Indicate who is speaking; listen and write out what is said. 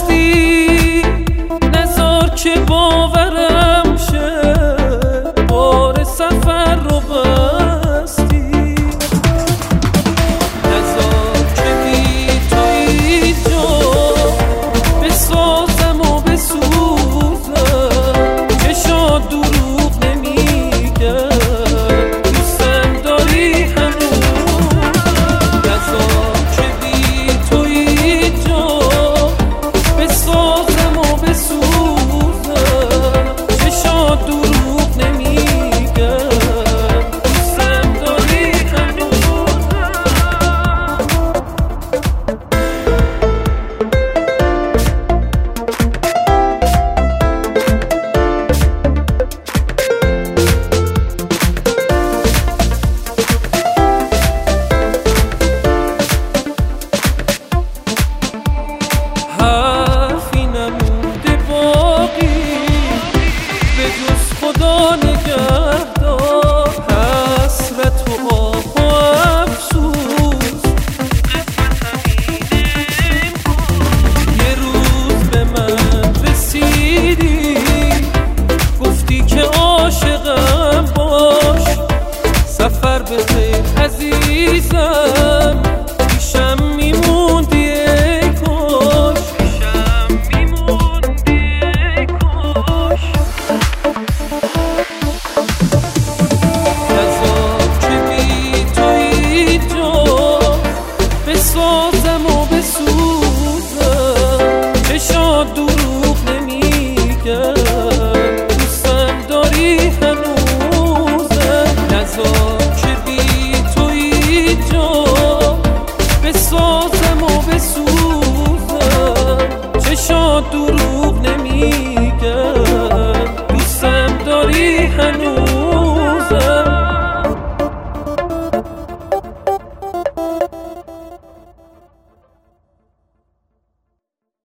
Speaker 1: هستی، نذار که باورم شه بار سفر رو بستی. نذار که بی تو اینجا بسازم و بسوزم، چشات دروغ نمیگن، دوستم داری هنوز. نذار که بی تو اینجا بسازم و بسوزم، چشات دروغ نمیگن، دوستم داری هنوز. حرفی نمونده باقی به جز خدا نگهدار، حسرت و آه و افسوس یه روز به من رسیدی، گفتی که عاشقم باش، سفر به خیر عزیزم، پیشم میموندی ای کاش، پیشم میموندی ای کاش. نذار که بی تو اینجا بسازم و بسوزم، چشات دروغ نمیگن، دوستم داری هنوزم. نذار که بی تو اینجا بسازم و بسوزم، چشات دروغ نمیگن.